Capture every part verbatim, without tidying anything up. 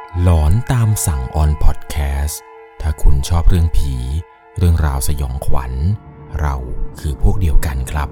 หลอนตามสั่งออนพอดแคสต์ถ้าคุณชอบเรื่องผีเรื่องราวสยองขวัญเราคือพวกเดียวกันครับ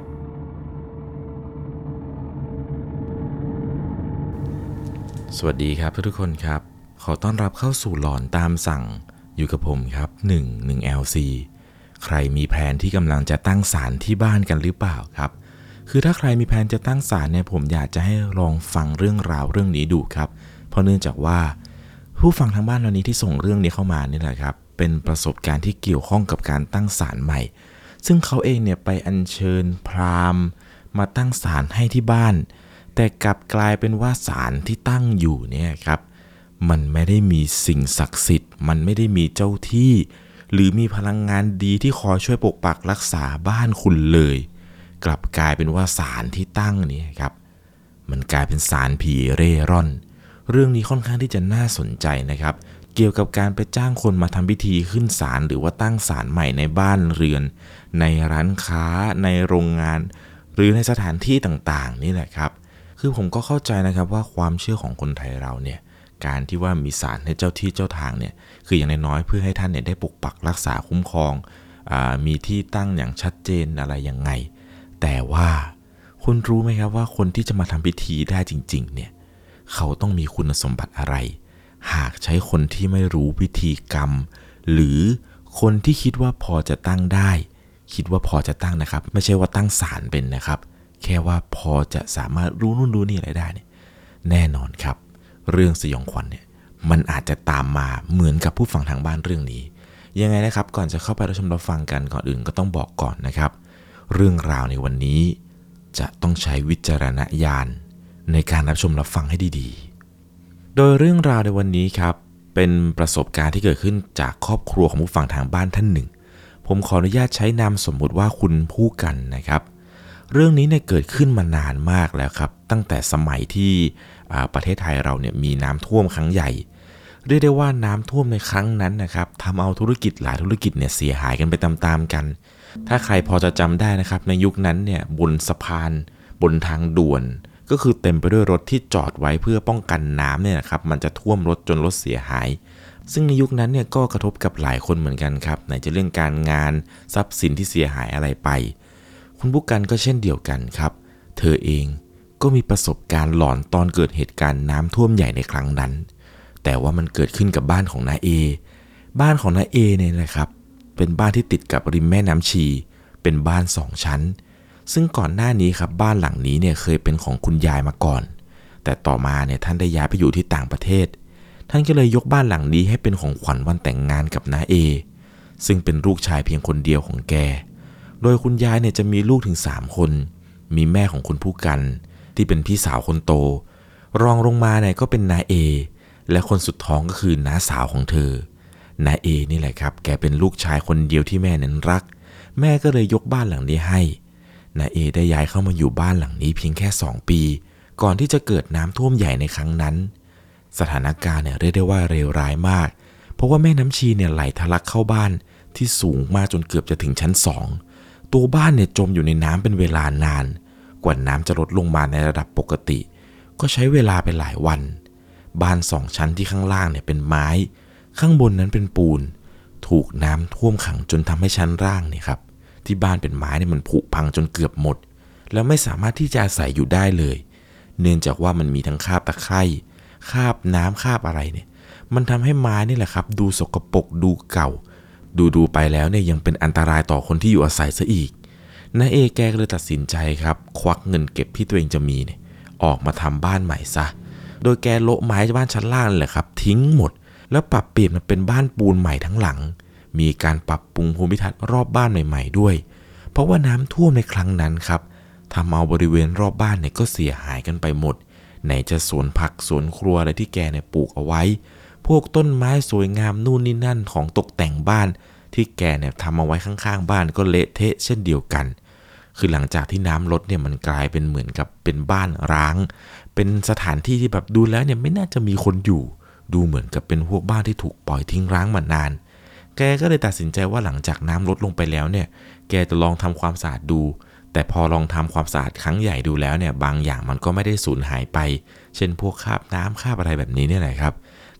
สวัสดีครับทุกคนครับขอต้อนรับเข้าสู่หลอนตามสั่งอยู่กับผมครับหนึ่ง หนึ่ง แอล ซี ใครมีแผนที่กำลังจะตั้งศาลที่บ้านกันหรือเปล่าครับคือถ้าใครมีแผนจะตั้งศาลเนี่ยผมอยากจะให้ลองฟังเรื่องราวเรื่องนี้ดูครับเพราะเนื่องจากว่าผู้ฟังทางบ้านวันนี้ที่ส่งเรื่องนี้เข้ามานี่แหละครับเป็นประสบการณ์ที่เกี่ยวข้องกับการตั้งศาลใหม่ซึ่งเขาเองเนี่ยไปอัญเชิญพราหมณ์มาตั้งศาลให้ที่บ้านแต่กลับกลายเป็นว่าศาลที่ตั้งอยู่เนี่ยครับมันไม่ได้มีสิ่งศักดิ์สิทธิ์มันไม่ได้มีเจ้าที่หรือมีพลังงานดีที่คอยช่วยปกปักรักษาบ้านคุณเลยกลับกลายเป็นว่าศาลที่ตั้งนี่ครับมันกลายเป็นศาลผีเร่ร่อนเรื่องนี้ค่อนข้างที่จะน่าสนใจนะครับเกี่ยวกับการไปจ้างคนมาทำพิธีขึ้นศาลหรือว่าตั้งศาลใหม่ในบ้านเรือนในร้านค้าในโรงงานหรือในสถานที่ต่างๆนี่แหละครับคือผมก็เข้าใจนะครับว่าความเชื่อของคนไทยเราเนี่ยการที่ว่ามีศาลให้เจ้าที่เจ้าทางเนี่ยคืออย่างน้อยๆเพื่อให้ท่านเนี่ยได้ปกปักรักษาคุ้มครองอ่ามีที่ตั้งอย่างชัดเจนอะไรยังไงแต่ว่าคุณรู้ไหมครับว่าคนที่จะมาทำพิธีได้จริงๆเนี่ยเขาต้องมีคุณสมบัติอะไรหากใช้คนที่ไม่รู้พิธีกรรมหรือคนที่คิดว่าพอจะตั้งได้คิดว่าพอจะตั้งนะครับไม่ใช่ว่าตั้งศาลเป็นนะครับแค่ว่าพอจะสามารถรู้นู่นรู้นี่อะไรได้เนี่ยแน่นอนครับเรื่องสยองขวัญเนี่ยมันอาจจะตามมาเหมือนกับผู้ฟังทางบ้านเรื่องนี้ยังไงนะครับก่อนจะเข้าไปรับชมรับฟังกันก่อนอื่นก็ต้องบอกก่อนนะครับเรื่องราวในวันนี้จะต้องใช้วิจารณญาณในการรับชมรับฟังให้ดีๆโดยเรื่องราวในวันนี้ครับเป็นประสบการณ์ที่เกิดขึ้นจากครอบครัวของผู้ฟังทางบ้านท่านหนึ่งผมขออนุญาตใช้นามสมมุติว่าคุณผู้กันนะครับเรื่องนี้เนี่ยเกิดขึ้นมานานมากแล้วครับตั้งแต่สมัยที่ประเทศไทยเราเนี่ยมีน้ำท่วมครั้งใหญ่เรียกได้ว่าน้ำท่วมในครั้งนั้นนะครับทำเอาธุรกิจหลายธุรกิจเนี่ยเสียหายกันไปตามๆกันถ้าใครพอจะจำได้นะครับในยุคนั้นเนี่ยบนสะพานบนทางด่วนก็คือเต็มไปด้วยรถที่จอดไว้เพื่อป้องกันน้ำเนี่ยนะครับมันจะท่วมรถจนรถเสียหายซึ่งในยุคนั้นเนี่ยก็กระทบกับหลายคนเหมือนกันครับไหนจะเรื่องการงานทรัพย์สินที่เสียหายอะไรไปคุณผู้กันก็เช่นเดียวกันครับเธอเองก็มีประสบการณ์หลอนตอนเกิดเหตุการณ์น้ำท่วมใหญ่ในครั้งนั้นแต่ว่ามันเกิดขึ้นกับบ้านของน้าเอบ้านของน้าเอเนี่ยนะครับเป็นบ้านที่ติดกับริมแม่น้ำชีเป็นบ้านสองชั้นซึ่งก่อนหน้านี้ครับบ้านหลังนี้เนี่ยเคยเป็นของคุณยายมาก่อนแต่ต่อมาเนี่ยท่านได้ย้ายไปอยู่ที่ต่างประเทศท่านก็เลยยกบ้านหลังนี้ให้เป็นของขวัญวันแต่งงานกับน้าเอซึ่งเป็นลูกชายเพียงคนเดียวของแกโดยคุณยายเนี่ยจะมีลูกถึงสามคนมีแม่ของคุณผู้กันที่เป็นพี่สาวคนโตรองลงมาเนี่ยก็เป็นน้าเอและคนสุดท้องก็คือน้าสาวของเธอน้าเอนี่แหละครับแกเป็นลูกชายคนเดียวที่แม่นั้นรักแม่ก็เลยยกบ้านหลังนี้ให้น้าเอได้ย้ายเข้ามาอยู่บ้านหลังนี้เพียงแค่สองปีก่อนที่จะเกิดน้ำท่วมใหญ่ในครั้งนั้นสถานการณ์เนี่ยเรียกได้ว่าเลวร้ายมากเพราะว่าแม่น้ำชีเนี่ยไหลทะลักเข้าบ้านที่สูงมากจนเกือบจะถึงชั้นสองตัวบ้านเนี่ยจมอยู่ในน้ำเป็นเวลานานกว่าน้ำจะลดลงมาในระดับปกติก็ใช้เวลาไปหลายวันบ้านสองชั้นที่ข้างล่างเนี่ยเป็นไม้ข้างบนนั้นเป็นปูนถูกน้ำท่วมขังจนทำให้ชั้นล่างเนี่ยครับที่บ้านเป็นไม้เนี่ยมันผุพังจนเกือบหมดแล้วไม่สามารถที่จะอาศัยอยู่ได้เลยเนื่องจากว่ามันมีทั้งคราบตะไคร่คราบน้ำคราบอะไรเนี่ยมันทำให้ไม้นี่แหละครับดูสกปรกดูเก่าดูดูไปแล้วเนี่ยยังเป็นอันตรายต่อคนที่อยู่อาศัยซะอีกน้าเอแกก็เลยตัดสินใจครับควักเงินเก็บที่ตัวเองจะมีเนี่ยออกมาทำบ้านใหม่ซะโดยแกโละไม้บ้านชั้นล่างเลยครับทิ้งหมดแล้วปรับเปลี่ยนมาเป็นบ้านปูนใหม่ทั้งหลังมีการปรับปรุงภูมิทัศน์รอบบ้านใหม่ๆด้วยเพราะว่าน้ำท่วมในครั้งนั้นครับทำเอาบริเวณรอบบ้านเนี่ยก็เสียหายกันไปหมดไหนจะสวนผักสวนครัวอะไรที่แกเนี่ยปลูกเอาไว้พวกต้นไม้สวยงามนู่นนี่นั่นของตกแต่งบ้านที่แกเนี่ยทำเอาไว้ข้างๆบ้านก็เละเทะเช่นเดียวกันคือหลังจากที่น้ำลดเนี่ยมันกลายเป็นเหมือนกับเป็นบ้านร้างเป็นสถานที่ที่แบบดูแล้วเนี่ยไม่น่าจะมีคนอยู่ดูเหมือนกับเป็นพวกบ้านที่ถูกปล่อยทิ้งร้างมานานแกก็เลยตัดสินใจว่าหลังจากน้ำลดลงไปแล้วเนี่ยแกจะลองทำความสะอาดดูแต่พอลองทำความสะอาดครั้งใหญ่ดูแล้วเนี่ยบางอย่างมันก็ไม่ได้สูญหายไปเช่นพวกคราบน้ำคราบอะไรแบบนี้เนี่ยแหละครับ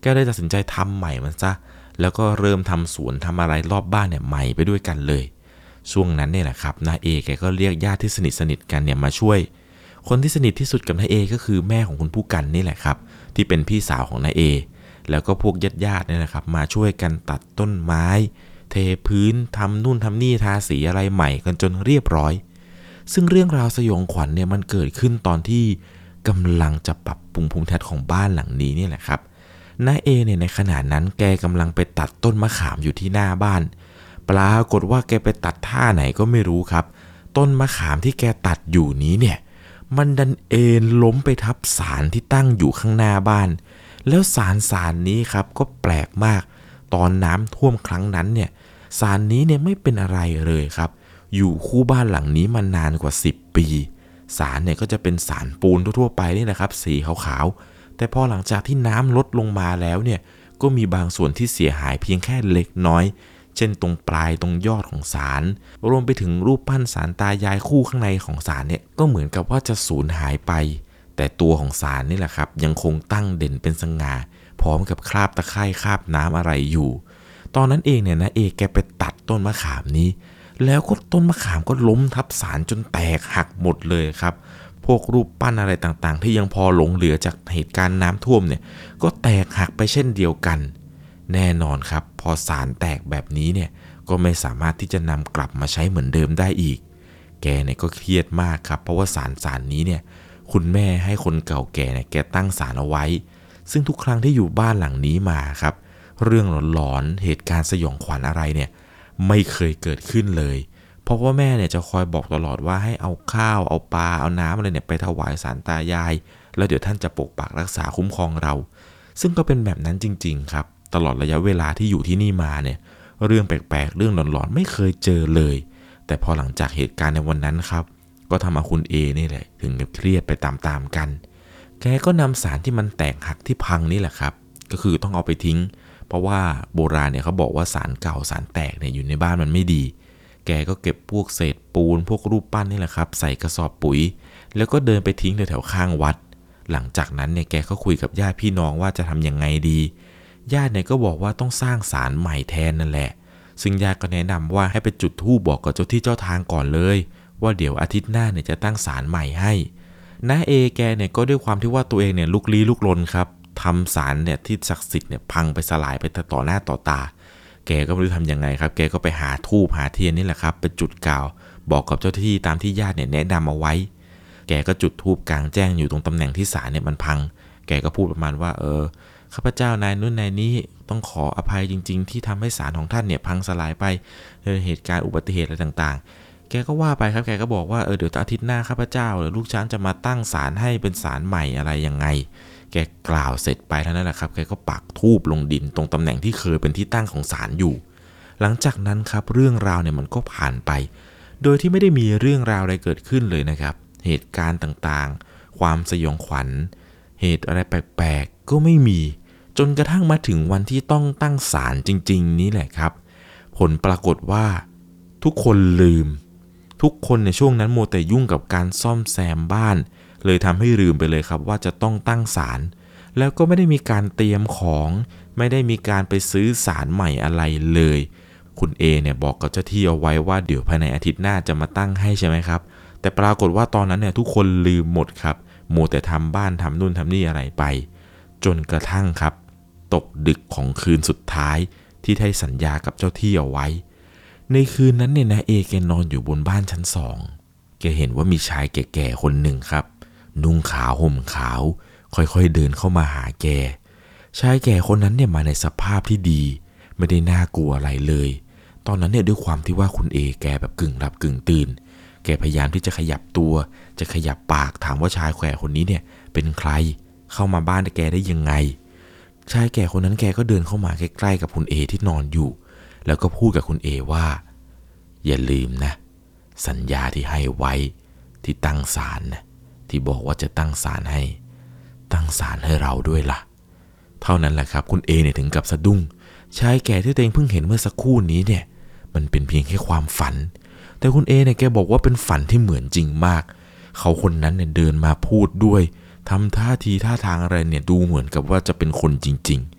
แกเลยตัดสินใจทำใหม่มันซะแล้วก็เริ่มทำสวนทำอะไรรอบบ้านเนี่ยใหม่ไปด้วยกันเลยช่วงนั้นเนี่ยแหละครับน้าเอแกก็เรียกญาติที่สนิทสนิทกันเนี่ยมาช่วยคนที่สนิทที่สุดกับน้าเอก็คือแม่ของคุณผู้กันนี่แหละครับที่เป็นพี่สาวของน้าเอแล้วก็พวกญาติญาติเนี่ยนะครับมาช่วยกันตัดต้นไม้เทพื้นทำนู่นทำนี่ทาสีอะไรใหม่กันจนเรียบร้อยซึ่งเรื่องราวสยองขวัญเนี่ยมันเกิดขึ้นตอนที่กำลังจะปรับปรุงภูมิทัศน์ของบ้านหลังนี้นี่แหละครับน้าเอเนี่ยในขณะนั้นแกกำลังไปตัดต้นมะขามอยู่ที่หน้าบ้านปรากฏว่าแกไปตัดท่าไหนก็ไม่รู้ครับต้นมะขามที่แกตัดอยู่นี้เนี่ยมันดันเอ็นล้มไปทับศาลที่ตั้งอยู่ข้างหน้าบ้านแล้วศาลศาลนี้ครับก็แปลกมากตอนน้ำท่วมครั้งนั้นเนี่ยศาลนี้เนี่ยไม่เป็นอะไรเลยครับอยู่คู่บ้านหลังนี้มานานกว่าสิบปีศาลเนี่ยก็จะเป็นศาลปูนทั่วไปนี่แหละครับสีขาวๆแต่พอหลังจากที่น้ำลดลงมาแล้วเนี่ยก็มีบางส่วนที่เสียหายเพียงแค่เล็กน้อยเช่นตรงปลายตรงยอดของศาลรวมไปถึงรูปปั้นศาลตายายคู่ข้างในของศาลเนี่ยก็เหมือนกับว่าจะสูญหายไปแต่ตัวของศาลนี่แหละครับยังคงตั้งเด่นเป็นสง่าพร้อมกับคราบตะไคร่คราบน้ำอะไรอยู่ตอนนั้นเองเนี่ยนะเอกแกไปตัดต้นมะขามนี้แล้วก็ต้นมะขามก็ล้มทับศาลจนแตกหักหมดเลยครับพวกรูปปั้นอะไรต่างๆที่ยังพอหลงเหลือจากเหตุการณ์น้ำท่วมเนี่ยก็แตกหักไปเช่นเดียวกันแน่นอนครับพอศาลแตกแบบนี้เนี่ยก็ไม่สามารถที่จะนำกลับมาใช้เหมือนเดิมได้อีกแกเนี่ยก็เครียดมากครับเพราะว่าศาลศาลนี้เนี่ยคุณแม่ให้คนเก่าแก่เนี่ยแกตั้งศาลเอาไว้ซึ่งทุกครั้งที่อยู่บ้านหลังนี้มาครับเรื่องหลอนๆเหตุการณ์สยองขวัญอะไรเนี่ยไม่เคยเกิดขึ้นเลยเพราะว่าแม่เนี่ยจะคอยบอกตลอดว่าให้เอาข้าวเอาปลาเอาน้ำอะไรเนี่ยไปถวายศาลตายายแล้วเดี๋ยวท่านจะปกปักรักษาคุ้มครองเราซึ่งก็เป็นแบบนั้นจริงๆครับตลอดระยะเวลาที่อยู่ที่นี่มาเนี่ยเรื่องแปลกๆเรื่องหลอนๆไม่เคยเจอเลยแต่พอหลังจากเหตุการณ์ในวันนั้นครับก็ทำเอาคุณเอนี่แหละถึงกับเครียดไปตามๆกันแกก็นำศาลที่มันแตกหักที่พังนี่แหละครับก็คือต้องเอาไปทิ้งเพราะว่าโบราณเนี่ยเขาบอกว่าศาลเก่าศาลแตกเนี่ยอยู่ในบ้านมันไม่ดีแกก็เก็บพวกเศษปูนพวกรูปปั้นนี่แหละครับใส่กระสอบปุ๋ยแล้วก็เดินไปทิ้งแถวๆข้างวัดหลังจากนั้นเนี่ยแกก็คุยกับญาติพี่น้องว่าจะทำยังไงดีญาติเนี่ยก็บอกว่าต้องสร้างศาลใหม่แทนนั่นแหละซึ่งญาติก็แนะนำว่าให้ไปจุดธูปบอกกับเจ้าที่เจ้าทางก่อนเลยว่าเดี๋ยวอาทิตย์หน้าเนี่ยจะตั้งศาลใหม่ให้น้าเอแกเนี่ยก็ด้วยความที่ว่าตัวเองเนี่ยลุกลี้ลุกลนครับทำศาลเนี่ยที่ศักดิ์สิทธิ์เนี่ยพังไปสลายไปต่อหน้าต่อตาแกก็ไม่รู้ทำยังไงครับแกก็ไปหาธูปหาเทียนนี่แหละครับไปจุดกล่าวบอกกับเจ้าที่ตามที่ญาติเนี่ยแนะนำเอาไว้แกก็จุดธูปกลางแจ้งอยู่ตรงตำแหน่งที่ศาลเนี่ยมันพังแกก็พูดประมาณว่าเออข้าพเจ้านายนู้นนายนี้ต้องขออภัยจริงๆที่ทำให้ศาลของท่านเนี่ยพังสลายไปเหตุการณ์อุบัติเหตุอะไรต่างๆแกก็ว่าไปครับแกก็บอกว่าเออเดี๋ยวอาทิตย์หน้าข้าพเจ้าหรือลูกช้างจะมาตั้งศาลให้เป็นศาลใหม่อะไรยังไงแกกล่าวเสร็จไปเท่านั้นแหละครับแกก็ปักธูปลงดินตรงตำแหน่งที่เคยเป็นที่ตั้งของศาลอยู่หลังจากนั้นครับเรื่องราวเนี่ยมันก็ผ่านไปโดยที่ไม่ได้มีเรื่องราวอะไรเกิดขึ้นเลยนะครับเหตุการณ์ต่างๆความสยองขวัญเหตุอะไรแปลกๆก็ไม่มีจนกระทั่งมาถึงวันที่ต้องตั้งศาลจริงๆนี้แหละครับผลปรากฏว่าทุกคนลืมทุกคนในช่วงนั้นมัวแต่ยุ่งกับการซ่อมแซมบ้านเลยทำให้ลืมไปเลยครับว่าจะต้องตั้งศาลแล้วก็ไม่ได้มีการเตรียมของไม่ได้มีการไปซื้อศาลใหม่อะไรเลยคุณเอเนี่ยบอกกับเจ้าที่เอาไว้ว่าเดี๋ยวภายในอาทิตย์หน้าจะมาตั้งให้ใช่ไหมครับแต่ปรากฏว่าตอนนั้นเนี่ยทุกคนลืมหมดครับมัวแต่ทำบ้านทำนู่นทำนี่อะไรไปจนกระทั่งครับตกดึกของคืนสุดท้ายที่ได้สัญญากับเจ้าที่เอาไว้ในคืนนั้นเนี่ยนะเอแกนอนอยู่บนบ้านชั้นสองแกเห็นว่ามีชายแก่ๆคนหนึ่งครับนุ่งขาวห่มขาวค่อยๆเดินเข้ามาหาแกชายแก่คนนั้นเนี่ยมาในสภาพที่ดีไม่ได้น่ากลัวอะไรเลยตอนนั้นเนี่ยด้วยความที่ว่าคุณเอแกแบบกึ่งหลับกึ่งตื่นแกพยายามที่จะขยับตัวจะขยับปากถามว่าชายแก่คนนี้เนี่ยเป็นใครเข้ามาบ้านแกได้ยังไงชายแก่คนนั้นแกก็เดินเข้ามาใกล้ๆกับคุณเอที่นอนอยู่แล้วก็พูดกับคุณเอว่าอย่าลืมนะสัญญาที่ให้ไว้ที่ตั้งศาลนะที่บอกว่าจะตั้งศาลให้ตั้งศาลให้เราด้วยล่ะเท่านั้นแหละครับคุณเอเนี่ยถึงกับสะดุ้งชายแก่ที่ตัวเองเพิ่งเห็นเมื่อสักครู่นี้เนี่ยมันเป็นเพียงแค่ความฝันแต่คุณเอเนี่ยแกบอกว่าเป็นฝันที่เหมือนจริงมากเขาคนนั้นเนี่ยเดินมาพูดด้วยทำท่าทีท่าทางอะไรเนี่ยดูเหมือนกับว่าจะเป็นคนจริงๆ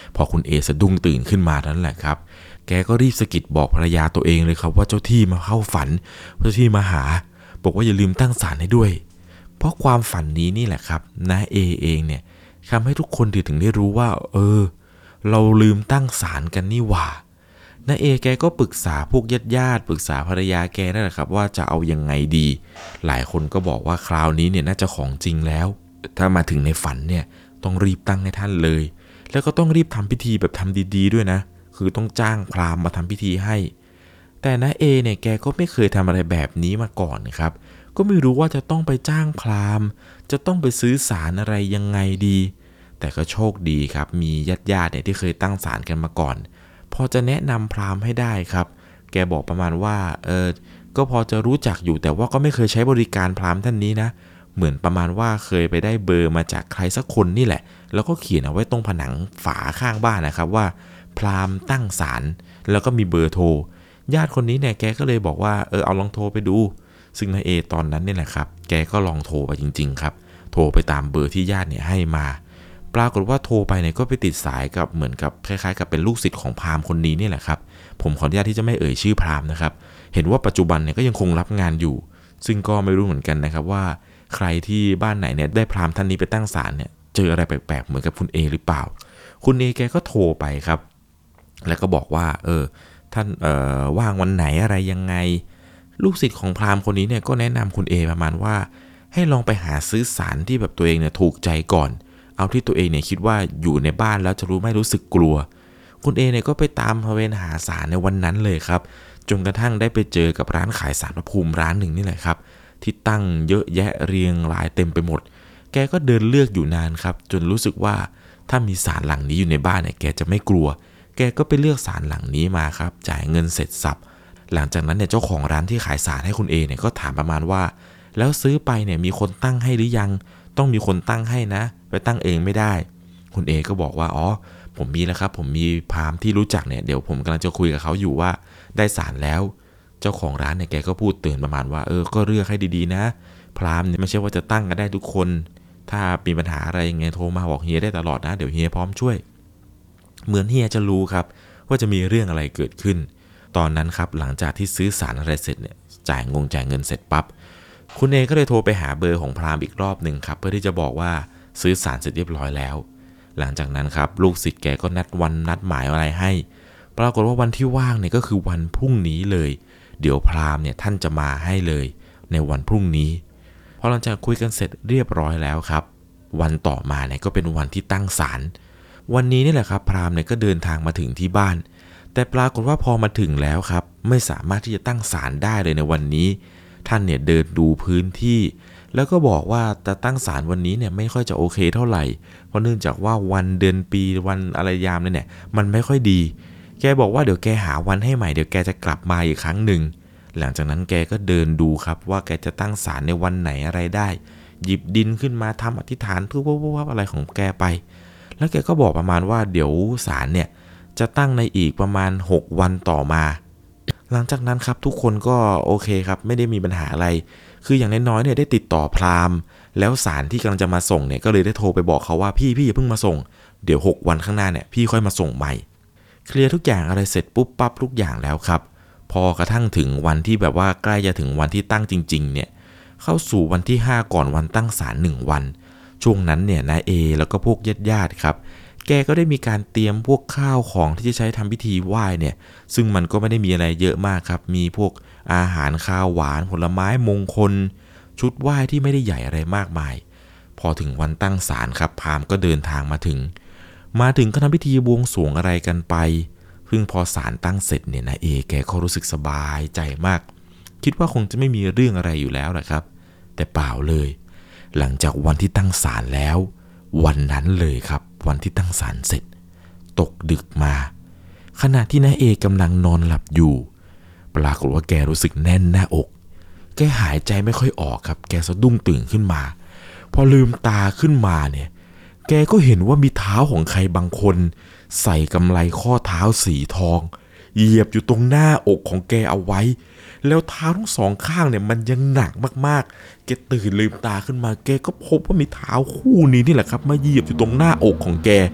พอคุณเอสะดุ้งตื่นขึ้นมานั้นแหละครับแกก็รีบสะกิดบอกภรรยาตัวเองเลยครับว่าเจ้าที่มาเข้าฝันเจ้าที่มาหาบอกว่าอย่าลืมตั้งศาลให้ด้วยเพราะความฝันนี้นี่แหละครับน้าเอเองเนี่ยทำให้ทุกคนถึงได้รู้ว่าเออเราลืมตั้งศาลกันนี่หว่าน้าเอแกก็ปรึกษาพวกญาติญาติปรึกษาภรรยาแกนั่นแหละครับว่าจะเอายังไงดีหลายคนก็บอกว่าคราวนี้เนี่ยน่าจะของจริงแล้วถ้ามาถึงในฝันเนี่ยต้องรีบตั้งให้ท่านเลยแล้วก็ต้องรีบทำพิธีแบบทำดีๆด้วยนะคือต้องจ้างพราหมณ์มาทำพิธีให้แต่น้าเอเนี่ยแกก็ไม่เคยทำอะไรแบบนี้มาก่อนนะครับก็ไม่รู้ว่าจะต้องไปจ้างพราหมณ์จะต้องไปซื้อศาลอะไรยังไงดีแต่ก็โชคดีครับมีญาติๆเนี่ยที่เคยตั้งศาลกันมาก่อนพอจะแนะนำพราหมณ์ให้ได้ครับแกบอกประมาณว่าเออก็พอจะรู้จักอยู่แต่ว่าก็ไม่เคยใช้บริการพราหมณ์ท่านนี้นะเหมือนประมาณว่าเคยไปได้เบอร์มาจากใครสักคนนี่แหละแล้วก็เขียนเอาไว้ตรงผนังฝาข้างบ้านนะครับว่าพราหมณ์ตั้งศาลแล้วก็มีเบอร์โทรญาติคนนี้เนี่ยแกก็เลยบอกว่าเออเอาลองโทรไปดูซึ่งนายเอตอนนั้นเนี่ยแหละครับแกก็ลองโทรไปจริงๆครับโทรไปตามเบอร์ที่ญาติเนี่ยให้มาปรากฏว่าโทรไปเนี่ยก็ไปติดสายกับเหมือนกับคล้ายๆกับเป็นลูกศิษย์ของพราหมณ์คนนี้นี่แหละครับผมขออนุญาตที่จะไม่เอ่ยชื่อพราหมณ์นะครับเห็นว่าปัจจุบันเนี่ยก็ยังคงรับงานอยู่ซึ่งก็ไม่รู้เหมือนกันนะครับว่าใครที่บ้านไหนเนี่ยได้พราหมณ์ท่านนี้ไปตั้งศาลเนี่ยเจออะไรแปลกๆเหมือนกับคุณเอหรือเปล่าคุณเอแกก็โทรไปครับแล้วก็บอกว่าเออท่านเอ่อว่างวันไหนอะไรยังไงลูกศิษย์ของพราหมณ์คนนี้เนี่ยก็แนะนำคุณเอประมาณว่าให้ลองไปหาซื้อศาลที่แบบตัวเองเนี่ยถูกใจก่อนเอาที่ตัวเองเนี่ยคิดว่าอยู่ในบ้านแล้วจะรู้ไม่รู้สึกกลัวคุณเอเนี่ยก็ไปตามพระเวนหาศาลในวันนั้นเลยครับจนกระทั่งได้ไปเจอกับร้านขายศาลพระภูมิร้านหนึ่งนี่แหละครับที่ตั้งเยอะแยะเรียงรายเต็มไปหมดแกก็เดินเลือกอยู่นานครับจนรู้สึกว่าถ้ามีศาลหลังนี้อยู่ในบ้านเนี่ยแกจะไม่กลัวแกก็ไปเลือกศาลหลังนี้มาครับจ่ายเงินเสร็จสับหลังจากนั้นเนี่ยเจ้าของร้านที่ขายศาลให้คุณเอเนี่ยก็ถามประมาณว่าแล้วซื้อไปเนี่ยมีคนตั้งให้หรือยังต้องมีคนตั้งให้นะไปตั้งเองไม่ได้คุณเอก็บอกว่าอ๋อผมมีแล้วครับผมมีพราหมณ์ที่รู้จักเนี่ยเดี๋ยวผมกำลังจะคุยกับเขาอยู่ว่าได้ศาลแล้วเจ้าของร้านเนี่ยแกก็พูดเตือนประมาณว่าเออก็เลือกให้ดีๆนะพราหมณ์เนี่ยไม่ใช่ว่าจะตั้งกันได้ทุกคนถ้ามีปัญหาอะไรยังไงโทรมาบอกเฮียได้ตลอดนะเดี๋ยวเฮียพร้อมช่วยเหมือนเฮียจะรู้ครับว่าจะมีเรื่องอะไรเกิดขึ้นตอนนั้นครับหลังจากที่ซื้อศาลอะไรเสร็จเนี่ยจ่ายงงจ่ายเงินเสร็จปั๊บคุณเอก็เลยโทรไปหาเบอร์ของพราหมณ์อีกรอบหนึ่งครับเพื่อที่จะบอกว่าซื้อศาลเสร็จเรียบร้อยแล้วหลังจากนั้นครับลูกศิษย์แกก็นัดวันนัดหมายอะไรให้ปรากฏว่าวันที่ว่างเนี่ยก็คือวันพรุ่งนี้เลยเดี๋ยวพราหมณ์เนี่ยท่านจะมาให้เลยในวันพรุ่งนี้พอหลังจากคุยกันเสร็จเรียบร้อยแล้วครับวันต่อมาเนี่ยก็เป็นวันที่ตั้งศาลวันนี้นี่แหละครับพราหมณ์เนี่ยก็เดินทางมาถึงที่บ้านแต่ปรากฏว่าพอมาถึงแล้วครับไม่สามารถที่จะตั้งศาลได้เลยในวันนี้ท่านเนี่ยเดินดูพื้นที่แล้วก็บอกว่าจะตั้งศาลวันนี้เนี่ยไม่ค่อยจะโอเคเท่าไหร่เพราะเนื่องจากว่าวันเดือนปีวันอะไรยามเนี่ยมันไม่ค่อยดีแกบอกว่าเดี๋ยวแกหาวันให้ใหม่เดี๋ยวแกจะกลับมาอีกครั้งหนึ่งหลังจากนั้นแกก็เดินดูครับว่าแกจะตั้งศาลในวันไหนอะไรได้หยิบดินขึ้นมาทำอธิษฐานทุบๆๆอะไรของแกไปแล้วแกก็บอกประมาณว่าเดี๋ยวศาลเนี่ยจะตั้งในอีกประมาณหกวันต่อมาหลังจากนั้นครับทุกคนก็โอเคครับไม่ได้มีปัญหาอะไรคืออย่างน้อยๆเนี่ยได้ติดต่อพราหมณ์แล้วศาลที่กำลังจะมาส่งเนี่ยก็เลยได้โทรไปบอกเขาว่าพี่พี่อย่าเพิ่งมาส่งเดี๋ยวหกวันข้างหน้าเนี่ยพี่ค่อยมาส่งใหม่เคลียร์ทุกอย่างอะไรเสร็จปุ๊บปั๊บทุกอย่างแล้วครับพอกระทั่งถึงวันที่แบบว่าใกล้จะถึงวันที่ตั้งจริงๆเนี่ยเข้าสู่วันที่ห้าก่อนวันตั้งศาลหนึ่งวันช่วงนั้นเนี่ยนายเอแล้วก็พวกญาติๆครับแกก็ได้มีการเตรียมพวกข้าวของที่จะใช้ทำพิธีไหว้เนี่ยซึ่งมันก็ไม่ได้มีอะไรเยอะมากครับมีพวกอาหารข้าวหวานผลไม้มงคลชุดไหว้ที่ไม่ได้ใหญ่อะไรมากมายพอถึงวันตั้งศาลครับพราหมณ์ก็เดินทางมาถึงมาถึงก็ทำพิธีบวงสรวงอะไรกันไปซึ่งพอศาลตั้งเสร็จเนี่ยนายเอแกก็รู้สึกสบายใจมากคิดว่าคงจะไม่มีเรื่องอะไรอยู่แล้วแหละครับแต่เปล่าเลยหลังจากวันที่ตั้งศาลแล้ววันนั้นเลยครับวันที่ตั้งศาลเสร็จตกดึกมาขณะที่นายเอกำลังนอนหลับอยู่ปรากฏว่าแกรู้สึกแน่นหน้าอกแกหายใจไม่ค่อยออกครับแกสะดุ้งตื่นขึ้นมาพอลืมตาขึ้นมาเนี่ยแกก็เห็นว่ามีเท้าของใครบางคนใส่กำไลข้อเท้าสีทองเหยียบอยู่ตรงหน้าอกของแกเอาไว้แล้วเท้าทั้งสองข้างเนี่ยมันยังหนักมากๆแกตื่นลืมตาขึ้นมาแกก็พบว่ามีเท้าคู่นี้นี่แหละครับมาเหยียบอยู่ตรงหน้าอกของแก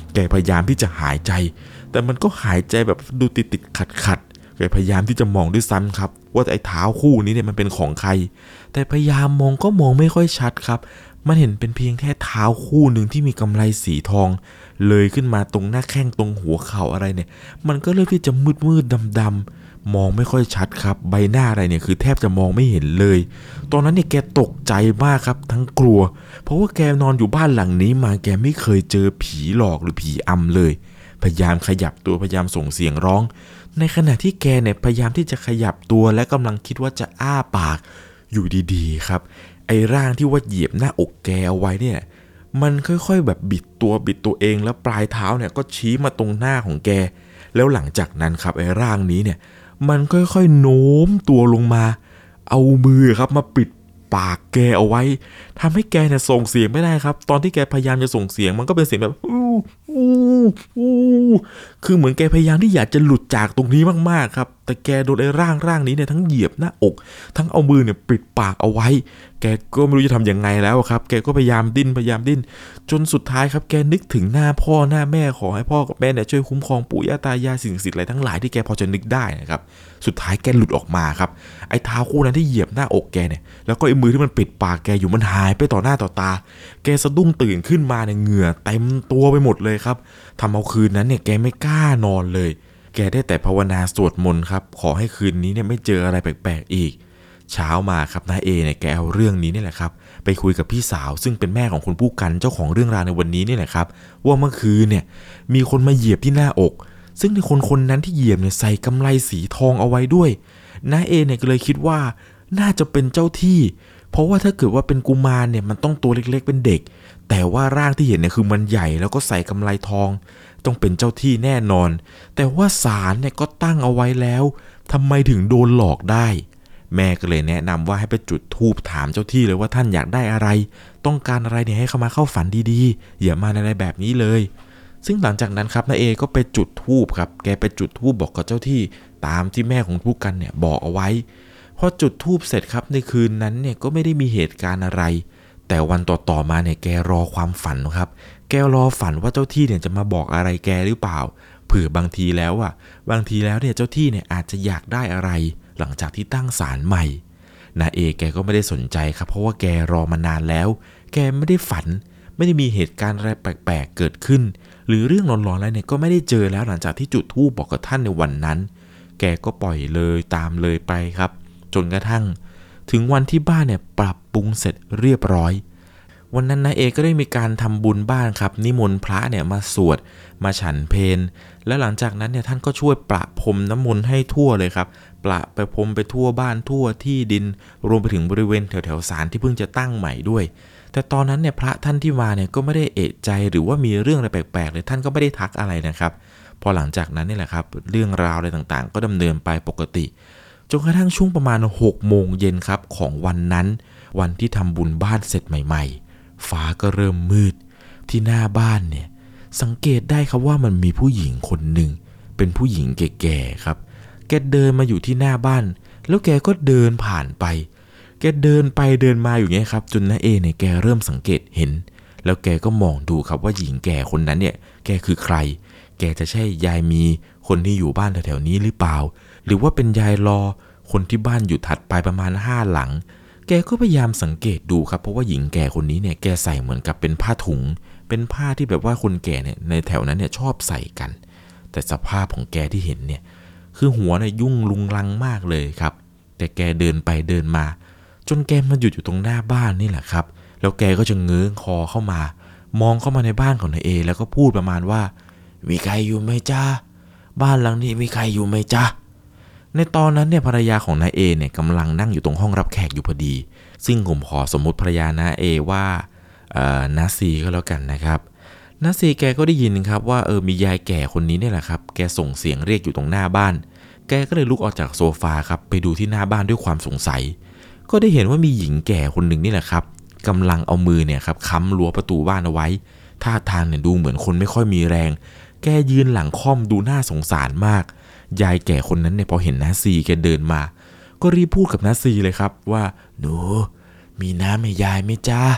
แกพยายามที่จะหายใจแต่มันก็หายใจแบบดูติดติดขัดขัดแกพยายามที่จะมองด้วยซ้ำครับว่าไอ้เท้าคู่นี้เนี่ยมันเป็นของใครแต่พยายามมองก็มองไม่ค่อยชัดครับมันเห็นเป็นเพียงแค่เท้าคู่หนึ่งที่มีกำไลสีทองเลยขึ้นมาตรงหน้าแข้งตรงหัวเข่าอะไรเนี่ยมันก็เริ่มที่จะมืดมืดดำดำมองไม่ค่อยชัดครับใบหน้าอะไรเนี่ยคือแทบจะมองไม่เห็นเลยตอนนั้นเนี่ยแกตกใจมากครับทั้งกลัวเพราะว่าแกนอนอยู่บ้านหลังนี้มาแกไม่เคยเจอผีหลอกหรือผีอำเลยพยายามขยับตัวพยายามส่งเสียงร้องในขณะที่แกเนี่ยพยายามที่จะขยับตัวและกำลังคิดว่าจะอ้าปากอยู่ดีๆครับไอ้ร่างที่ว่าเหยียบหน้าอกแกเอาไว้เนี่ยมันค่อยๆแบบบิดตัวบิดตัวเองแล้วปลายเท้าเนี่ยก็ชี้มาตรงหน้าของแกแล้วหลังจากนั้นครับไอ้ร่างนี้เนี่ยมันค่อยๆโน้มตัวลงมาเอามือครับมาปิดปากแกเอาไว้ทำให้แกเนี่ยส่งเสียงไม่ได้ครับตอนที่แกพยายามจะส่งเสียงมันก็เป็นเสียงแบบอู้อู้อู้คือเหมือนแกพยายามที่อยากจะหลุดจากตรงนี้มากๆครับแต่แกโดนไอ้ร่างร่างนี้เนี่ยทั้งเหยียบหน้าอกทั้งเอามือเนี่ยปิดปากเอาไว้แกก็ไม่รู้จะทำยังไงแล้วครับแกก็พยายามดิ้นพยายามดิ้นจนสุดท้ายครับแกนึกถึงหน้าพ่อหน้าแม่ขอให้พ่อกับแม่เนี่ยช่วยคุ้มครองปู่ย่าตายายสิ่งศักดิ์สิทธิ์อะไรทั้งหลายที่แกพอจะนึกได้นะครับสุดท้ายแกหลุดออกมาครับไอ้เท้าคู่นั้นที่เหยียบหน้าอกแกเนี่ยแล้วก็ไอ้มือที่มันปิดปากแกอยู่มันหายไปต่อหน้าต่อตาแกสะดุ้งตื่นขึ้นมาเนี่ยเหงื่อเต็มตัวไปหมดเลยครับทำเอาคืนนั้นเนี่ยแกไม่กล้านอนเลยแกได้แต่ภาวนาสวดมนต์ครับขอให้คืนนี้เนี่ยไม่เจออะไรแปลกๆอีกเช้ามาครับน้าเอเนี่ยแกเอาเรื่องนี้นี่แหละครับไปคุยกับพี่สาวซึ่งเป็นแม่ของคุณผู้กันเจ้าของเรื่องราวในวันนี้นี่แหละครับว่าเมื่อคืนเนี่ยมีคนมาเหยียบที่หน้าอกซึ่งในคนคนนั้นที่เหยียบเนี่ยใส่กำไลสีทองเอาไว้ด้วยน้าเอเนี่ยก็เลยคิดว่าน่าจะเป็นเจ้าที่เพราะว่าถ้าเกิดว่าเป็นกุมารเนี่ยมันต้องตัวเล็กๆเป็นเด็กแต่ว่าร่างที่เห็นเนี่ยคือมันใหญ่แล้วก็ใส่กำไลทองต้องเป็นเจ้าที่แน่นอนแต่ว่าศาลเนี่ยก็ตั้งเอาไว้แล้วทำไมถึงโดนหลอกได้แม่ก็เลยแนะนำว่าให้ไปจุดธูปถามเจ้าที่เลยว่าท่านอยากได้อะไรต้องการอะไรเนี่ยให้เขามาเข้าฝันดีๆอย่ามาอะไรแบบนี้เลยซึ่งหลังจากนั้นครับน้าเอก็ไปจุดธูปครับแกไปจุดธูปบอกกับเจ้าที่ตามที่แม่ของผู้กันเนี่ยบอกเอาไว้พอจุดธูปเสร็จครับในคืนนั้นเนี่ยก็ไม่ได้มีเหตุการณ์อะไรแต่วันต่อๆมาเนี่ยแกรอความฝันครับแกรอฝันว่าเจ้าที่เนี่ยจะมาบอกอะไรแกหรือเปล่าเผื่อบางทีแล้วอ่ะบางทีแล้วเนี่ยเจ้าที่เนี่ยอาจจะอยากได้อะไรหลังจากที่ตั้งศาลใหม่นาเอแกก็ไม่ได้สนใจครับเพราะว่าแกรอมานานแล้วแกไม่ได้ฝันไม่ได้มีเหตุการณ์อะไรแปลกๆเกิดขึ้นหรือเรื่องหลอนๆอะไรเนี่ยก็ไม่ได้เจอแล้วหลังจากที่จุดธูปบอกกับท่านในวันนั้นแกก็ปล่อยเลยตามเลยไปครับจนกระทั่งถึงวันที่บ้านเนี่ยปรับปรุงเสร็จเรียบร้อยวันนั้นนาเอก็ได้มีการทำบุญบ้านครับนิมนต์พระเนี่ยมาสวดมาฉันเพลแล้วหลังจากนั้นเนี่ยท่านก็ช่วยประพรมน้ำมนต์ให้ทั่วเลยครับประไปพรมไปทั่วบ้านทั่วที่ดินรวมไปถึงบริเวณแถวๆศาลที่เพิ่งจะตั้งใหม่ด้วยแต่ตอนนั้นเนี่ยพระท่านที่มาเนี่ยก็ไม่ได้เอะใจหรือว่ามีเรื่องอะไรแปลกๆเลยท่านก็ไม่ได้ทักอะไรนะครับพอหลังจากนั้นนี่แหละครับเรื่องราวอะไรต่างๆก็ดำเนินไปปกติจนกระทั่งช่วงประมาณหกโมงเย็นครับของวันนั้นวันที่ทำบุญบ้านเสร็จใหม่ๆฟ้าก็เริ่มมืดที่หน้าบ้านเนี่ยสังเกตได้ครับว่ามันมีผู้หญิงคนหนึ่งเป็นผู้หญิงแก่ๆครับแกเดินมาอยู่ที่หน้าบ้านแล้วแกก็เดินผ่านไปแกเดินไปเดินมาอยู่เงี้ยครับจนน้าเอเนี่ยแกเริ่มสังเกตเห็นแล้วแกก็มองดูครับว่าหญิงแก่คนนั้นเนี่ยแกคือใครแกจะใช่ยายมีคนที่อยู่บ้านแถวๆนี้หรือเปล่าหรือว่าเป็นยายรอคนที่บ้านอยู่ถัดไปประมาณห้าหลังแกก็พยายามสังเกตดูครับเพราะว่าหญิงแก่คนนี้เนี่ยแกใส่เหมือนกับเป็นผ้าถุงเป็นผ้าที่แบบว่าคนแก่เนี่ยในแถวนั้นเนี่ยชอบใส่กันแต่สภาพของแกที่เห็นเนี่ยคือหัวเนี่ยยุ่งลุงลังมากเลยครับแต่แกเดินไปเดินมาจนแกมาหยุดอยู่ตรงหน้าบ้านนี่แหละครับแล้วแกก็จะเงื้อคอเข้ามามองเข้ามาในบ้านของนายเอแล้วก็พูดประมาณว่ามีใครอยู่ไหมจ้าบ้านหลังนี้มีใครอยู่ไหมจ้าในตอนนั้นเนี่ยภรรยาของนายเอเนี่ยกำลังนั่งอยู่ตรงห้องรับแขกอยู่พอดีซึ่งผมขอสมมุติภรรยานาเอว่าเอ่อนาซีก็แล้วกันนะครับนาซีแกก็ได้ยินครับว่าเออมียายแก่คนนี้เนี่ยแหละครับแกส่งเสียงเรียกอยู่ตรงหน้าบ้านแกก็เลยลุกออกจากโซฟาครับไปดูที่หน้าบ้านด้วยความสงสัยก็ได้เห็นว่ามีหญิงแก่คนหนึ่งนี่แหละครับกำลังเอามือเนี่ยครับค้ำรั้วประตูบ้านเอาไว้ท่าทางเนี่ยดูเหมือนคนไม่ค่อยมีแรงแกยืนหลังค่อมดูน่าสงสารมากยายแก่คนนั้นเนี่ยพอเห็นนาซีแกเดินมาก็รีบพูดกับนาซีเลยครับว่าหนูมีน้ำให้ยายไหมจ้าย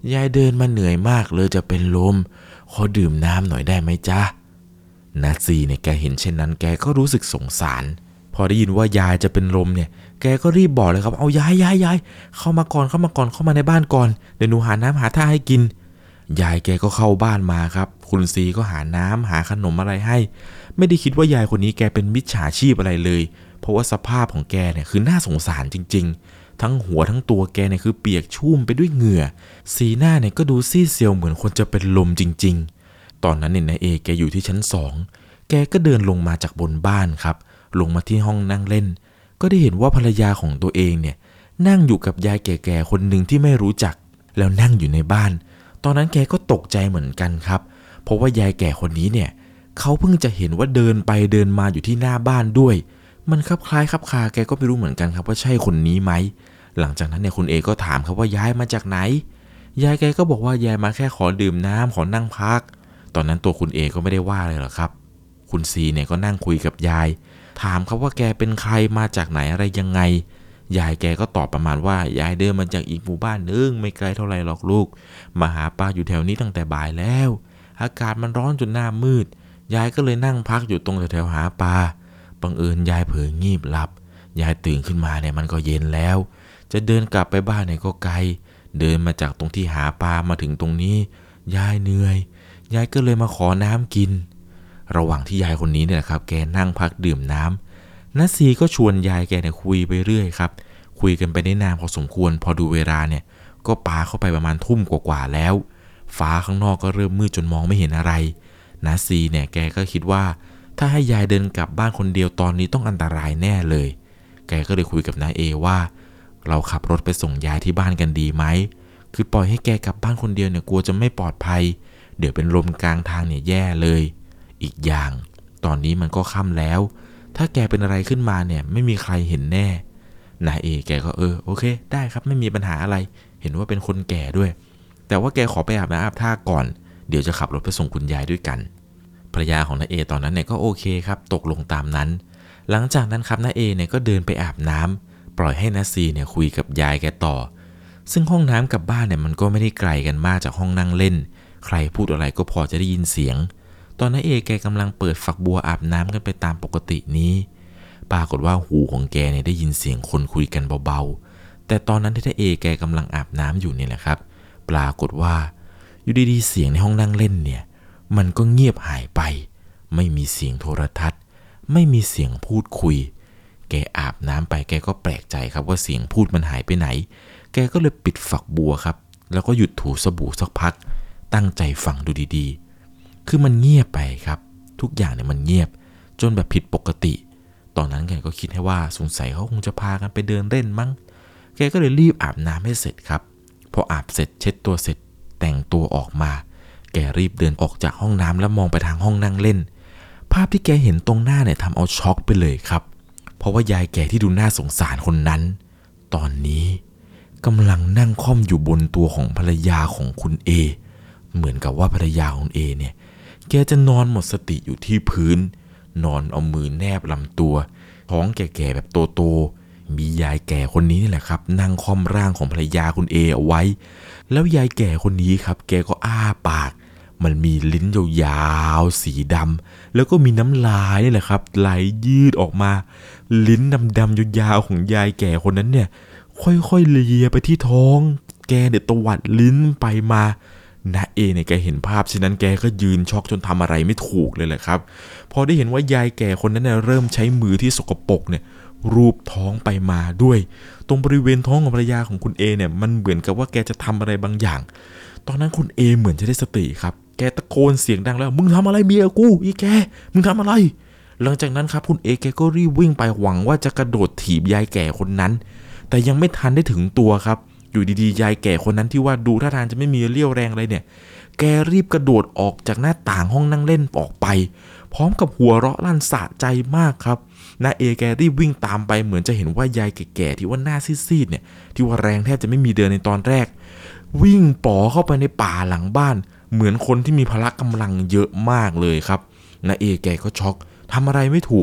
ยายเดินมาเหนื่อยมากเลยจะเป็นลมขอดื่มน้ำหน่อยได้ไหมจ๊ะนาซีเนี่ยแกเห็นเช่นนั้นแกก็รู้สึกสงสารพอได้ยินว่ายายจะเป็นลมเนี่ยแกก็รีบบอกเลยครับเอายายยายยายเข้ามาก่อนเข้ามาก่อนเข้ามาในบ้านก่อนเดี๋ยวหนูหาน้ำหาท่าให้กินยายแกก็เข้าบ้านมาครับคุณซีก็หาน้ำหาขนมอะไรให้ไม่ได้คิดว่ายายคนนี้แกเป็นมิจฉาชีพอะไรเลยเพราะว่าสภาพของแกเนี่ยคือน่าสงสารจริงๆทั้งหัวทั้งตัวแกเนี่ยคือเปียกชุ่มไปด้วยเหงื่อสีหน้าเนี่ยก็ดูซีดเซียวเหมือนคนจะเป็นลมจริงๆตอนนั้นเนี่ยนายเอแกอยู่ที่ชั้นสองแกก็เดินลงมาจากบนบ้านครับลงมาที่ห้องนั่งเล่นก็ได้เห็นว่าภรรยาของตัวเองเนี่ยนั่งอยู่กับยายแก่ๆคนหนึ่งที่ไม่รู้จักแล้วนั่งอยู่ในบ้านตอนนั้นแกก็ตกใจเหมือนกันครับเพราะว่ายายแก่คนนี้เนี่ยเขาเพิ่งจะเห็นว่าเดินไปเดินมาอยู่ที่หน้าบ้านด้วยมันคลับคล้ายคลับคาแกก็ไม่รู้เหมือนกันครับว่าใช่คนนี้ไหมหลังจากนั้นเนี่ยคุณเอก็ถามครับว่ายายมาจากไหนยายแกก็บอกว่ายายมาแค่ขอดื่มน้ำขอนั่งพักตอนนั้นตัวคุณเอก็ไม่ได้ว่าอะไรหรอกครับคุณซีเนี่ยก็นั่งคุยกับยายถามครับว่าแกเป็นใครมาจากไหนอะไรยังไงยายแกก็ตอบประมาณว่ายายเดินมาจากอีกหมู่บ้านนึงไม่ไกลเท่าไรหรอกลูกมาหาปลาอยู่แถวนี้ตั้งแต่บ่ายแล้วอากาศมันร้อนจนหน้ามืดยายก็เลยนั่งพักอยู่ตรงแถวๆหาปลาบังเอิญยายเผลองีบหลับยายตื่นขึ้นมาเนี่ยมันก็เย็นแล้วจะเดินกลับไปบ้านเนี่ยก็ไกลเดินมาจากตรงที่หาปลามาถึงตรงนี้ยายเหนื่อยยายก็เลยมาขอน้ำกินระหว่างที่ยายคนนี้เนี่ยครับแกนั่งพักดื่มน้ำนัสซีก็ชวนยายแกเนี่ยคุยไปเรื่อยครับคุยกันไปได้นานพอสมควรพอดูเวลาเนี่ยก็ปาเข้าไปประมาณทุ่มกว่าๆแล้วฟ้าข้างนอกก็เริ่มมืดจนมองไม่เห็นอะไรนัสซีเนี่ยแกก็คิดว่าถ้าให้ยายเดินกลับบ้านคนเดียวตอนนี้ต้องอันตรายแน่เลยแกก็เลยคุยกับนายเอว่าเราขับรถไปส่งยายที่บ้านกันดีไหมคือปล่อยให้แกกลับบ้านคนเดียวเนี่ยกลัวจะไม่ปลอดภัยเดี๋ยวเป็นลมกลางทางเนี่ยแย่เลยอีกอย่างตอนนี้มันก็ค่ำแล้วถ้าแกเป็นอะไรขึ้นมาเนี่ยไม่มีใครเห็นแน่นายเอแกก็เออโอเคได้ครับไม่มีปัญหาอะไรเห็นว่าเป็นคนแก่ด้วยแต่ว่าแกขอไปอาบน้ำอาบท่าก่อนเดี๋ยวจะขับรถไปส่งคุณยายด้วยกันภรรยาของนายเอตอนนั้นเนี่ยก็โอเคครับตกลงตามนั้นหลังจากนั้นครับนายเอเนี่ยก็เดินไปอาบน้ำปล่อยให้นาซีเนี่ยคุยกับยายแกต่อซึ่งห้องน้ำกับบ้านเนี่ยมันก็ไม่ได้ไกลกันมากจากห้องนั่งเล่นใครพูดอะไรก็พอจะได้ยินเสียงตอนนั้นเอแกกำลังเปิดฝักบัวอาบน้ำกันไปตามปกตินี้ปรากฏว่าหูของแกเนี่ยได้ยินเสียงคนคุยกันเบาๆแต่ตอนนั้นที่เอแกกำลังอาบน้ำอยู่นี่แหละครับปรากฏว่าอยู่ดีๆเสียงในห้องนั่งเล่นเนี่ยมันก็เงียบหายไปไม่มีเสียงโทรทัศน์ไม่มีเสียงพูดคุยแกอาบน้ำไปแกก็แปลกใจครับว่าเสียงพูดมันหายไปไหนแกก็เลยปิดฝักบัวครับแล้วก็หยุดถูสบู่สักพักตั้งใจฟังดูดีๆคือมันเงียบไปครับทุกอย่างเนี่ยมันเงียบจนแบบผิดปกติตอนนั้นแกก็คิดให้ว่าสงสัยเขาคงจะพากันไปเดินเล่นมั้งแกก็เลยรีบอาบน้ำให้เสร็จครับพออาบเสร็จเช็ดตัวเสร็จแต่งตัวออกมาแกรีบเดินออกจากห้องน้ำแล้วมองไปทางห้องนั่งเล่นภาพที่แกเห็นตรงหน้าเนี่ยทำเอาช็อกไปเลยครับเพราะว่ายายแกที่ดูน่าสงสารคนนั้นตอนนี้กำลังนั่งค่อมอยู่บนตัวของภรรยาของคุณเอเหมือนกับว่าภรรยาของเอเนี่ยแกจะนอนหมดสติอยู่ที่พื้นนอนเอามือแนบลำตัวท้องแก่ๆแบบโตๆมียายแก่คนนี้นี่แหละครับนั่งค่อมร่างของภรรยาคุณเอเอาไว้แล้วยายแก่คนนี้ครับแกก็อ้าปากมันมีลิ้นยาวๆสีดำแล้วก็มีน้ำลายนี่แหละครับไหลยืดออกมาลิ้นดำๆยาวๆของยายแก่คนนั้นเนี่ยค่อยๆเลียไปที่ท้องแกเนี่ยตวัดลิ้นไปมานะเอเนี่ยแกเห็นภาพฉะนั้นแกก็ยืนช็อกจนทำอะไรไม่ถูกเลยแหละครับพอได้เห็นว่ายายแก่คนนั้นเนี่ยเริ่มใช้มือที่สกปรกเนี่ยรูปท้องไปมาด้วยตรงบริเวณท้องของภรรยาของคุณเอเนี่ยมันเหมือนกับว่าแกจะทำอะไรบางอย่างตอนนั้นคุณเอเหมือนจะได้สติครับแกตะโกนเสียงดังแล้วมึงทำอะไรเมียกูอีแกมึงทำอะไรหลังจากนั้นครับคุณเอแกก็รีบวิ่งไปหวังว่าจะกระโดดถีบยายแก่คนนั้นแต่ยังไม่ทันได้ถึงตัวครับอยู่ดีๆยายแก่คนนั้นที่ว่าดูท่าทางจะไม่มีเรี่ยวแรงอะไรเนี่ยแกรีบกระโดดออกจากหน้าต่างห้องนั่งเล่นออกไปพร้อมกับหัวเราะลั่นสะใจมากครับนาเอแกรีบวิ่งตามไปเหมือนจะเห็นว่ายายแก่ๆที่ว่าหน้าซีดๆเนี่ยที่ว่าแรงแทบจะไม่มีเดินในตอนแรกวิ่งป๋อเข้าไปในป่าหลังบ้านเหมือนคนที่มีพละกำลังเยอะมากเลยครับนาเอแกก็ช็อกทำอะไรไม่ถูก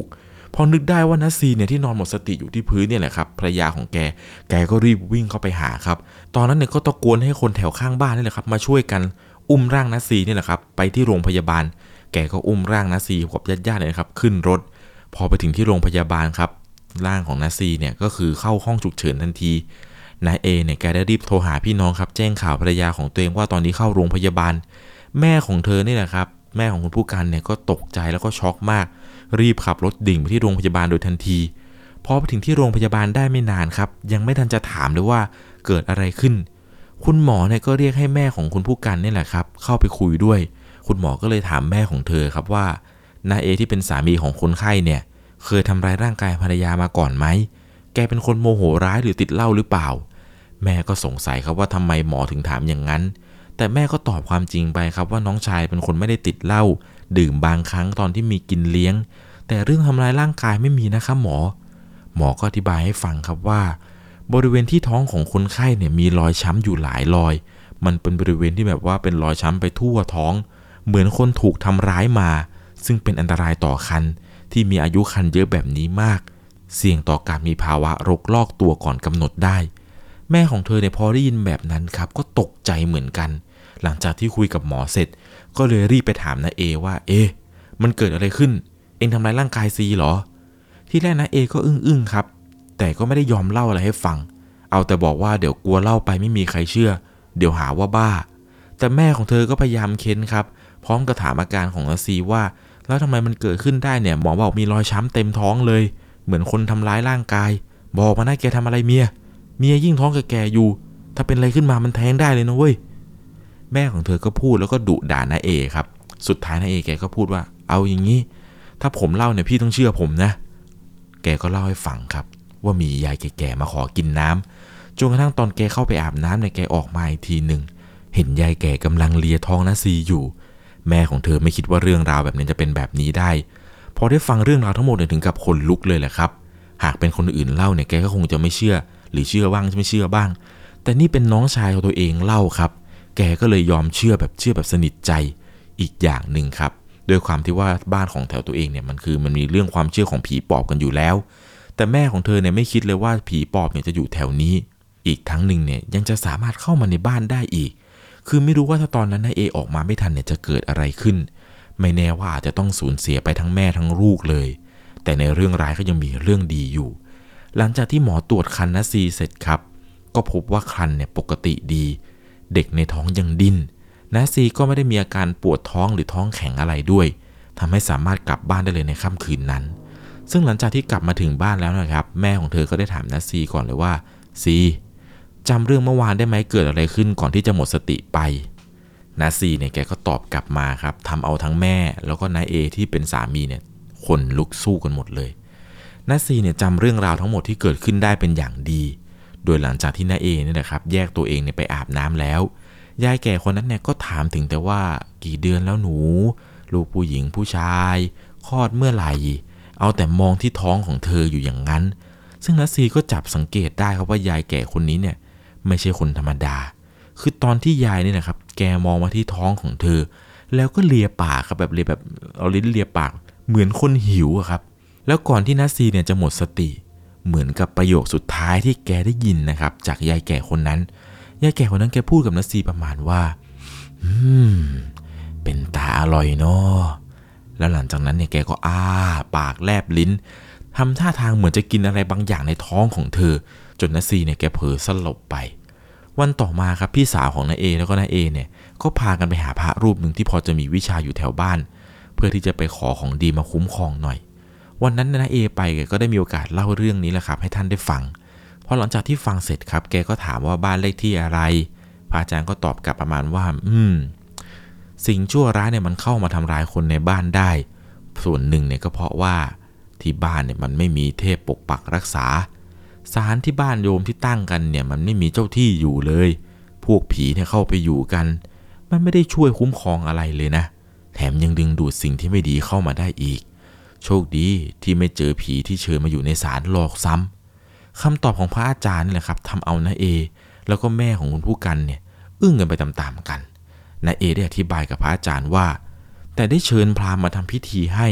พอนึกได้ว่านาซีเนี่ยที่นอนหมดสติอยู่ที่พื้นเนี่ยแหละครับภรรยาของแกแกก็รีบวิ่งเข้าไปหาครับตอนนั้นเนี่ยก็ตะโกนให้คนแถวข้างบ้านนี่แหละครับมาช่วยกันอุ้มร่างนาซีนี่แหละครับไปที่โรงพยาบาลแกก็อุ้มร่างนาซีกับญาติๆเลยครับขึ้นรถพอไปถึงที่โรงพยาบาลครับร่างของนาซีเนี่ยก็คือเข้าห้องฉุกเฉินทันทีนายเอเนี่ยแกได้รีบโทรหาพี่น้องครับแจ้งข่าวภรรยาของตัวเองว่าตอนนี้เข้าโรงพยาบาลแม่ของเธอนี่แหละครับแม่ของคุณผู้กันเนี่ยก็ตกใจแล้วก็ช็อกมากรีบขับรถดิ่งไปที่โรงพยาบาลโดยทันทีพอไปถึงที่โรงพยาบาลได้ไม่นานครับยังไม่ทันจะถามเลยว่าเกิดอะไรขึ้นคุณหมอเนี่ยก็เรียกให้แม่ของคุณผู้กันนี่แหละครับเข้าไปคุยด้วยคุณหมอก็เลยถามแม่ของเธอครับว่านาเอที่เป็นสามีของคนไข้เนี่ยเคยทำร้ายร่างกายภรรยามาก่อนไหมแกเป็นคนโมโหร้ายหรือติดเหล้าหรือเปล่าแม่ก็สงสัยครับว่าทำไมหมอถึงถามอย่างนั้นแต่แม่ก็ตอบความจริงไปครับว่าน้องชายเป็นคนไม่ได้ติดเหล้าดื่มบางครั้งตอนที่มีกินเลี้ยงแต่เรื่องทำร้ายร่างกายไม่มีนะครับหมอหมอก็อธิบายให้ฟังครับว่าบริเวณที่ท้องของคนไข้เนี่ยมีรอยช้ำอยู่หลายรอยมันเป็นบริเวณที่แบบว่าเป็นรอยช้ำไปทั่วท้องเหมือนคนถูกทำร้ายมาซึ่งเป็นอันตรายต่อครรภ์ที่มีอายุครรภ์เยอะแบบนี้มากเสี่ยงต่อการมีภาวะโรคลอกตัวก่อนกำหนดได้แม่ของเธอเนี่ยพอได้ยินแบบนั้นครับก็ตกใจเหมือนกันหลังจากที่คุยกับหมอเสร็จก็เลยรีบไปถามนาเอว่าเอ๊ะมันเกิดอะไรขึ้นเอ็งทำร้ายร่างกายซีเหรอที่แรกนาเอก็อึ้งๆครับแต่ก็ไม่ได้ยอมเล่าอะไรให้ฟังเอาแต่บอกว่าเดี๋ยวกลัวเล่าไปไม่มีใครเชื่อเดี๋ยวหาว่าบ้าแต่แม่ของเธอก็พยายามเค้นครับพร้อมกับถามอาการของนาซีว่าแล้วทำไมมันเกิดขึ้นได้เนี่ยหมอบอกมีรอยช้ำเต็มท้องเลยเหมือนคนทำร้ายร่างกายบอกมานะแกทำอะไรเมียเมียยิ่งท้องกับแกอยู่ถ้าเป็นอะไรขึ้นมามันแท้งได้เลยนะเว้ยแม่ของเธอก็พูดแล้วก็ดุด่านาเอครับสุดท้ายนาเอแกก็พูดว่าเอาอย่างนี้ถ้าผมเล่าเนี่ยพี่ต้องเชื่อผมนะแกก็เล่าให้ฟังครับว่ามียายแก่ๆมาขอกินน้ำจนกระทั่งตอนแกเข้าไปอาบน้ำเนี่ยแกออกมาอีกทีหนึ่งเห็นยายแก่กำลังเลียท้องนาซีอยู่แม่ของเธอไม่คิดว่าเรื่องราวแบบนี้จะเป็นแบบนี้ได้พอได้ฟังเรื่องราวทั้งหมดเนี่ยถึงกับขนลุกเลยแหละครับหากเป็นคนอื่นเล่าเนี่ยแกก็คงจะไม่เชื่อหรือเชื่อบ้างไม่เชื่อบ้างแต่นี่เป็นน้องชายของตัวเองเล่าครับแกก็เลยยอมเชื่อแบบเชื่อแบบสนิทใจอีกอย่างหนึ่งครับด้วยความที่ว่าบ้านของแถวตัวเองเนี่ยมันคือมันมีเรื่องความเชื่อของผีปอบกันอยู่แล้วแต่แม่ของเธอเนี่ยไม่คิดเลยว่าผีปอบเนี่ยจะอยู่แถวนี้อีกทั้งหนึ่งเนี่ยยังจะสามารถเข้ามาในบ้านได้อีกคือไม่รู้ว่าถ้าตอนนั้นนายเอออกมาไม่ทันเนี่ยจะเกิดอะไรขึ้นไม่แน่ว่าอาจจะต้องสูญเสียไปทั้งแม่ทั้งลูกเลยแต่ในเรื่องร้ายก็ยังมีเรื่องดีอยู่หลังจากที่หมอตรวจครรภ์นาซีเสร็จครับก็พบว่าครรภ์เนี่ยปกติดีเด็กในท้องยังดิ้นนาซีก็ไม่ได้มีอาการปวดท้องหรือท้องแข็งอะไรด้วยทำให้สามารถกลับบ้านได้เลยในค่ำคืนนั้นซึ่งหลังจากที่กลับมาถึงบ้านแล้วนะครับแม่ของเธอก็ได้ถามนาซีก่อนเลยว่าซีจำเรื่องเมื่อวานได้ไหมเกิดอะไรขึ้นก่อนที่จะหมดสติไปนาซีเนี่ยแกก็ตอบกลับมาครับทำเอาทั้งแม่แล้วก็นายเอที่เป็นสามีเนี่ยคนลุกสู้กันหมดเลยนาซีเนี่ยจำเรื่องราวทั้งหมดที่เกิดขึ้นได้เป็นอย่างดีโดยหลังจากที่นายเอเนี่ยนะครับแยกตัวเองเนี่ยไปอาบน้ำแล้วยายแก่คนนั้นเนี่ยก็ถามถึงแต่ว่ากี่เดือนแล้วหนูลูกผู้หญิงผู้ชายคลอดเมื่อไหร่เอาแต่มองที่ท้องของเธออยู่อย่างนั้นซึ่งนาซีก็จับสังเกตได้ครับว่ายายแก่คนนี้เนี่ยไม่ใช่คนธรรมดาคือตอนที่ยายเนี่ยนะครับแกมองมาที่ท้องของเธอแล้วก็เลียปากครับแบบเลียแบบเอาลิ้นเลียปากเหมือนคนหิวอะครับแล้วก่อนที่นาซีเนี่ยจะหมดสติเหมือนกับประโยคสุดท้ายที่แกได้ยินนะครับจากยายแก่คนนั้นยายแก่คนนั้นแกพูดกับนาซีประมาณว่าอืมเป็นตาอร่อยเนาะแล้วหลังจากนั้นเนี่ยแกก็อ้าปากแลบลิ้นทำท่าทางเหมือนจะกินอะไรบางอย่างในท้องของเธอจนนาซีเนี่ยแกเผลอสลบไปวันต่อมาครับพี่สาวของนายเอแล้วก็นายเอเนี่ยก็พากันไปหาพระรูปหนึ่งที่พอจะมีวิชาอยู่แถวบ้านเพื่อที่จะไปขอของดีมาคุ้มครองหน่อยวันนั้นนายเอไปก็ได้มีโอกาสเล่าเรื่องนี้แหละครับให้ท่านได้ฟังพอหลังจากที่ฟังเสร็จครับแกก็ถามว่าบ้านเลขที่อะไรพระอาจารย์ก็ตอบกลับประมาณว่าอืมสิ่งชั่วร้ายเนี่ยมันเข้ามาทำร้ายคนในบ้านได้ส่วนหนึ่งเนี่ยก็เพราะว่าที่บ้านเนี่ยมันไม่มีเทพปกปักรักษาศาลที่บ้านโยมที่ตั้งกันเนี่ยมันไม่มีเจ้าที่อยู่เลยพวกผีเนี่ยเข้าไปอยู่กันมันไม่ได้ช่วยคุ้มครองอะไรเลยนะแถมยังดึงดูดสิ่งที่ไม่ดีเข้ามาได้อีกโชคดีที่ไม่เจอผีที่เชิญมาอยู่ในศาลหลอกซ้ำคำตอบของพระอาจารย์นี่แหละครับทำเอานาเอแล้วก็แม่ของคุณผู้กันเนี่ยอึ้งกันไปตามๆกันนาเอได้อธิบายกับพระอาจารย์ว่าแต่ได้เชิญพราหมณ์มาทำพิธีให้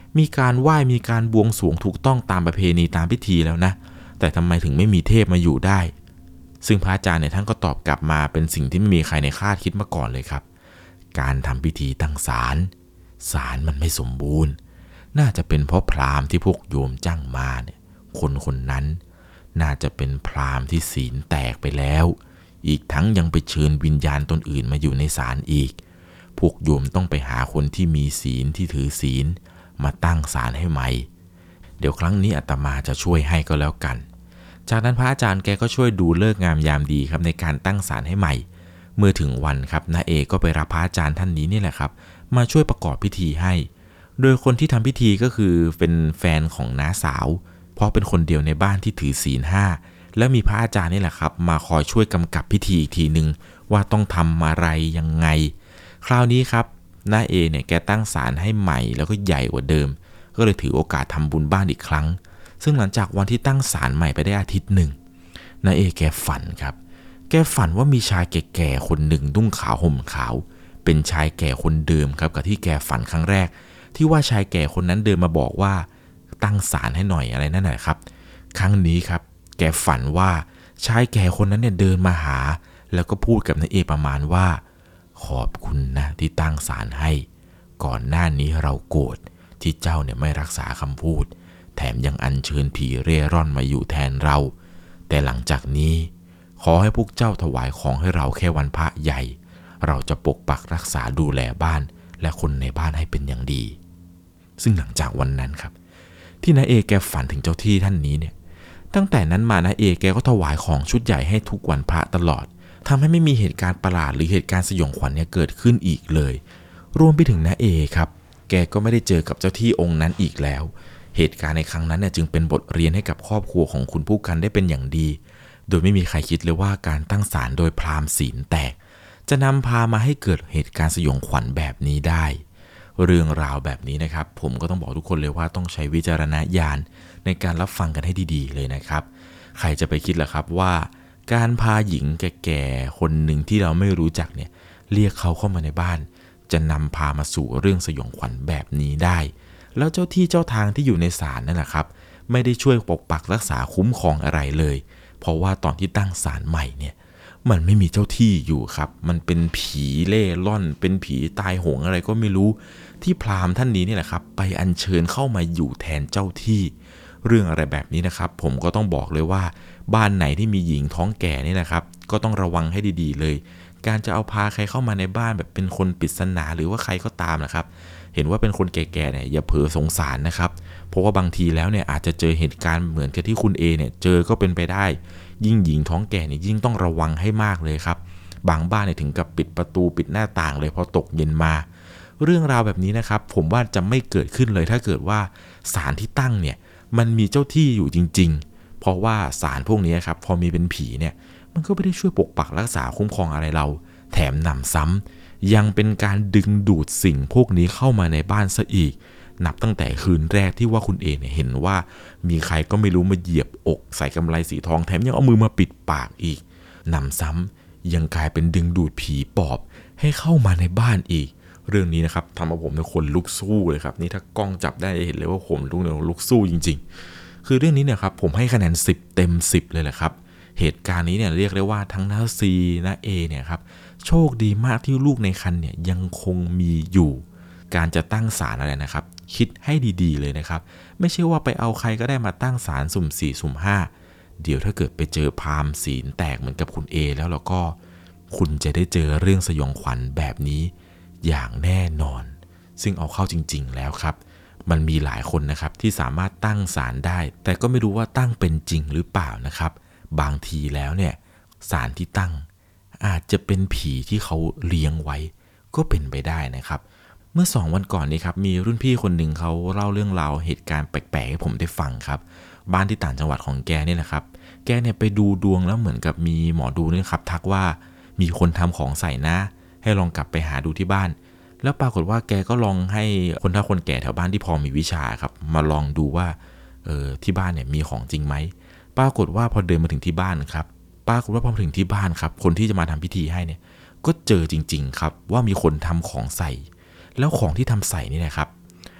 มีการไหว้มีการบวงสรวงถูกต้องตามประเพณีตามพิธีแล้วนะแต่ทำไมถึงไม่มีเทพมาอยู่ได้ซึ่งพระอาจารย์เนี่ยท่านก็ตอบกลับมาเป็นสิ่งที่ไม่มีใครในคาดคิดมาก่อนเลยครับการทำพิธีตั้งศาลศาลมันไม่สมบูรณ์น่าจะเป็นเพราะพราหมณ์ที่พวกโยมจ้างมาเนี่ยคนคนนั้นน่าจะเป็นพราหมณ์ที่ศีลแตกไปแล้วอีกทั้งยังไปเชิญวิญญาณตนอื่นมาอยู่ในศาลอีกพวกโยมต้องไปหาคนที่มีศีลที่ถือศีลมาตั้งศาลให้ใหม่เดี๋ยวครั้งนี้อาตมาจะช่วยให้ก็แล้วกันจากนั้นพระอาจารย์แกก็ช่วยดูฤกษ์งามยามดีครับในการตั้งศาลให้ใหม่เมื่อถึงวันครับน้าเอก็ไปรับพระอาจารย์ท่านนี้นี่แหละครับมาช่วยประกอบพิธีให้โดยคนที่ทำพิธีก็คือเป็นแฟนของน้าสาวเพราะเป็นคนเดียวในบ้านที่ถือศีลห้าและมีพระอาจารย์นี่แหละครับมาคอยช่วยกำกับพิธีอีกทีนึงว่าต้องทำอะไรยังไงคราวนี้ครับน้าเอเนี่ยแกตั้งศาลให้ใหม่แล้วก็ใหญ่กว่าเดิมก็เลยถือโอกาสทำบุญบ้านอีกครั้งซึ่งหลังจากวันที่ตั้งศาลใหม่ไปได้อาทิตย์หนึ่งน้าเอแกฝันครับแกฝันว่ามีชายแก่ๆคนหนึ่งนุ่งขาวห่มขาวเป็นชายแก่คนเดิมครับกับที่แกฝันครั้งแรกที่ว่าชายแก่คนนั้นเดินมาบอกว่าตั้งศาลให้หน่อยอะไรนั่นแหละครับครั้งนี้ครับแกฝันว่าชายแก่คนนั้นเนี่ยเดินมาหาแล้วก็พูดกับน้าเอประมาณว่าขอบคุณนะที่ตั้งศาลให้ก่อนหน้านี้เราโกรธที่เจ้าเนี่ยไม่รักษาคำพูดแถมยังอัญเชิญผีเร่ร่อนมาอยู่แทนเราแต่หลังจากนี้ขอให้พวกเจ้าถวายของให้เราแค่วันพระใหญ่เราจะปกปักรักษาดูแลบ้านและคนในบ้านให้เป็นอย่างดีซึ่งหลังจากวันนั้นครับที่น้าเอแกฝันถึงเจ้าที่ท่านนี้เนี่ยตั้งแต่นั้นมาน้าเอแกก็ถวายของชุดใหญ่ให้ทุกวันพระตลอดทำให้ไม่มีเหตุการณ์ประหลาดหรือเหตุการณ์สยองขวัญเนี่ยเกิดขึ้นอีกเลยรวมไปถึงน้าเอครับแกก็ไม่ได้เจอกับเจ้าที่องค์นั้นอีกแล้วเหตุการณ์ในครั้งนั้นเนี่ยจึงเป็นบทเรียนให้กับครอบครัวของคุณผู้กันได้เป็นอย่างดีโดยไม่มีใครคิดเลยว่าการตั้งศาลโดยพราหมณ์ศีลแตกจะนำพามาให้เกิดเหตุการณ์สยองขวัญแบบนี้ได้เรื่องราวแบบนี้นะครับผมก็ต้องบอกทุกคนเลยว่าต้องใช้วิจารณญาณในการรับฟังกันให้ดีๆเลยนะครับใครจะไปคิดล่ะครับว่าการพาหญิงแก่ๆคนหนึ่งที่เราไม่รู้จักเนี่ยเรียกเขาเข้ามาในบ้านจะนำพามาสู่เรื่องสยองขวัญแบบนี้ได้แล้วเจ้าที่เจ้าทางที่อยู่ในศาลนั่นแหละครับไม่ได้ช่วยปกปักรักษาคุ้มครองอะไรเลยเพราะว่าตอนที่ตั้งศาลใหม่เนี่ยมันไม่มีเจ้าที่อยู่ครับมันเป็นผีเล่ร่อนเป็นผีตายโหงอะไรก็ไม่รู้ที่พราหมณ์ท่านนี้นี่แหละครับไปอัญเชิญเข้ามาอยู่แทนเจ้าที่เรื่องอะไรแบบนี้นะครับผมก็ต้องบอกเลยว่าบ้านไหนที่มีหญิงท้องแก่นี่นะครับก็ต้องระวังให้ดีๆเลยการจะเอาพาใครเข้ามาในบ้านแบบเป็นคนปริศนาหรือว่าใครก็ตามนะครับเห็นว่าเป็นคนแก่ๆเนี่ยอย่าเผลอสงสารนะครับเพราะว่าบางทีแล้วเนี่ยอาจจะเจอเหตุการณ์เหมือนกับที่คุณเอเนี่ยเจอก็เป็นไปได้ยิ่งหญิงท้องแก่เนี่ยยิ่งต้องระวังให้มากเลยครับบางบ้านเนี่ยถึงกับปิดประตูปิดหน้าต่างเลยพอตกเย็นมาเรื่องราวแบบนี้นะครับผมว่าจะไม่เกิดขึ้นเลยถ้าเกิดว่าศาลที่ตั้งเนี่ยมันมีเจ้าที่อยู่จริงๆเพราะว่าศาลพวกนี้ครับพอมีเป็นผีเนี่ยมันก็ไม่ได้ช่วยปกปักรักษาคุ้มครองอะไรเราแถมหนำซ้ำยังเป็นการดึงดูดสิ่งพวกนี้เข้ามาในบ้านซะอีกนับตั้งแต่คืนแรกที่ว่าคุณเอเนี่ยเห็นว่ามีใครก็ไม่รู้มาเหยียบอกใส่กำไลสีทองแถมยังเอามือมาปิดปากอีกหนำซ้ำยังกลายเป็นดึงดูดผีปอบให้เข้ามาในบ้านอีกเรื่องนี้นะครับทำให้ผมเป็นคนลุกสู้เลยครับนี่ถ้ากล้องจับได้จะเห็นเลยว่าผมลุกเนี่ยลุกสู้จริงๆคือเรื่องนี้เนี่ยครับผมให้คะแนนสิบเต็มสิบเลยแหละครับเหตุการณ์นี้เนี่ยเรียกได้ว่าทั้งน้าซีน้าเอเนี่ยครับโชคดีมากที่ลูกในครรภ์เนี่ยยังคงมีอยู่การจะตั้งศาลอะไรนะครับคิดให้ดีๆเลยนะครับไม่ใช่ว่าไปเอาใครก็ได้มาตั้งศาลสุ่มสี่สุ่มห้าเดี๋ยวถ้าเกิดไปเจอพราหมณ์ศีลแตกเหมือนกับคุณเอแล้วแล้วก็คุณจะได้เจอเรื่องสยองขวัญแบบนี้อย่างแน่นอนซึ่งเอาเข้าจริงๆแล้วครับมันมีหลายคนนะครับที่สามารถตั้งศาลได้แต่ก็ไม่รู้ว่าตั้งเป็นจริงหรือเปล่านะครับบางทีแล้วเนี่ยศาลที่ตั้งอาจจะเป็นผีที่เขาเลี้ยงไว้ก็เป็นไปได้นะครับเมื่อสองวันก่อนนี้ครับมีรุ่นพี่คนหนึ่งเขาเล่าเรื่องราวเหตุการณ์แปลกๆให้ผมได้ฟังครับบ้านที่ต่างจังหวัดของแกเนี่ยนะครับแกเนี่ยไปดูดวงแล้วเหมือนกับมีหมอดูนี่ครับทักว่ามีคนทำของใส่นะให้ลองกลับไปหาดูที่บ้านแล้วปรากฏว่าแกก็ลองให้คนเฒ่าคนแก่แถวบ้านที่พอมีวิชาครับมาลองดูว่าเออที่บ้านเนี่ยมีของจริงไหมปรากฏว่าพอเดินมาถึงที่บ้านครับปรากฏว่าพอมาถึงที่บ้านครับคนที่จะมาทำพิธีให้เนี่ยก็เจอจริงๆครับว่ามีคนทำของใส่แล้วของที่ทำใส่นี่นะครับ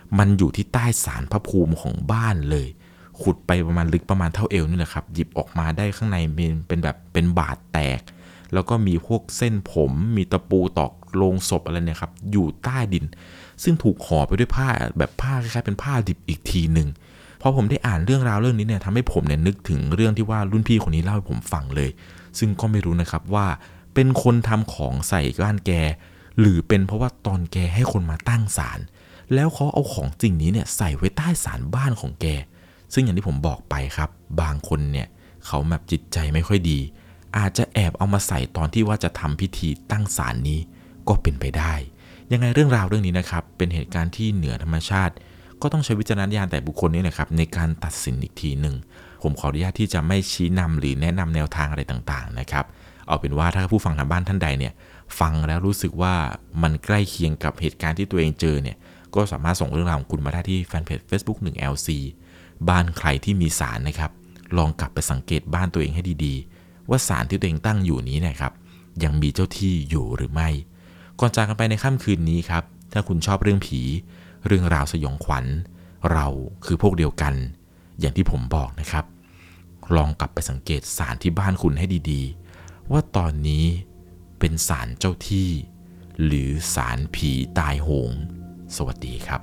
มันอยู่ที่ใต้ศาลพระภูมิของบ้านเลยขุดไปประมาณลึกประมาณเท่าเอวนี่แหละครับหยิบออกมาได้ข้างในเป็นเป็นแบบเป็นบาดแตกแล้วก็มีพวกเส้นผมมีตะปูตอกโลงศพอะไรเนี่ยครับอยู่ใต้ดินซึ่งถูกห่อไปด้วยผ้าแบบผ้าคล้ายๆเป็นผ้าดิบอีกทีหนึ่งพอผมได้อ่านเรื่องราวเรื่องนี้เนี่ยทำให้ผมเนี่ยนึกถึงเรื่องที่ว่ารุ่นพี่คนนี้เล่าให้ผมฟังเลยซึ่งก็ไม่รู้นะครับว่าเป็นคนทำของใส่บ้านแกหรือเป็นเพราะว่าตอนแกให้คนมาตั้งศาลแล้วเขาเอาของจริงนี้เนี่ยใส่ไว้ใต้ศาลบ้านของแกซึ่งอย่างที่ผมบอกไปครับบางคนเนี่ยเขาแบบจิตใจไม่ค่อยดีอาจจะแอบเอามาใส่ตอนที่ว่าจะทำพิธีตั้งศาลนี้ก็เป็นไปได้ยังไงเรื่องราวเรื่องนี้นะครับเป็นเหตุการณ์ที่เหนือธรรมชาติก็ต้องใช้วิจารณญาณแต่บุคคลนี้นะครับในการตัดสินอีกทีหนึ่งผมขออนุญาตที่จะไม่ชี้นำหรือแนะนำแนวทางอะไรต่างๆนะครับเอาเป็นว่าถ้าผู้ฟังทางบ้านท่านใดเนี่ยฟังแล้วรู้สึกว่ามันใกล้เคียงกับเหตุการณ์ที่ตัวเองเจอเนี่ยก็สามารถส่งเรื่องราวของคุณมาได้ที่แฟนเพจ Facebook หนึ่ง แอล ซี บ้านใครที่มีศาลนะครับลองกลับไปสังเกตบ้านตัวเองให้ดีๆว่าศาลที่ตัวเองตั้งอยู่นี้นะครับยังมีเจ้าที่อยู่หรือไม่ก่อนจากกันไปในค่ำคืนนี้ครับถ้าคุณชอบเรื่องผีเรื่องราวสยองขวัญเราคือพวกเดียวกันอย่างที่ผมบอกนะครับลองกลับไปสังเกตศาลที่บ้านคุณให้ดีๆว่าตอนนี้เป็นศาลเจ้าที่หรือศาลผีตายโหงสวัสดีครับ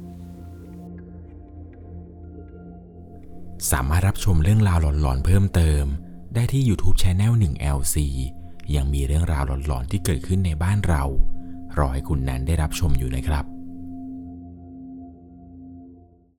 สามารถรับชมเรื่องราวหลอนๆเพิ่มเติมได้ที่ YouTube Channel หนึ่ง แอล ซี ยังมีเรื่องราวหลอนๆที่เกิดขึ้นในบ้านเรารอให้คุณนั้นได้รับชมอยู่นะครับ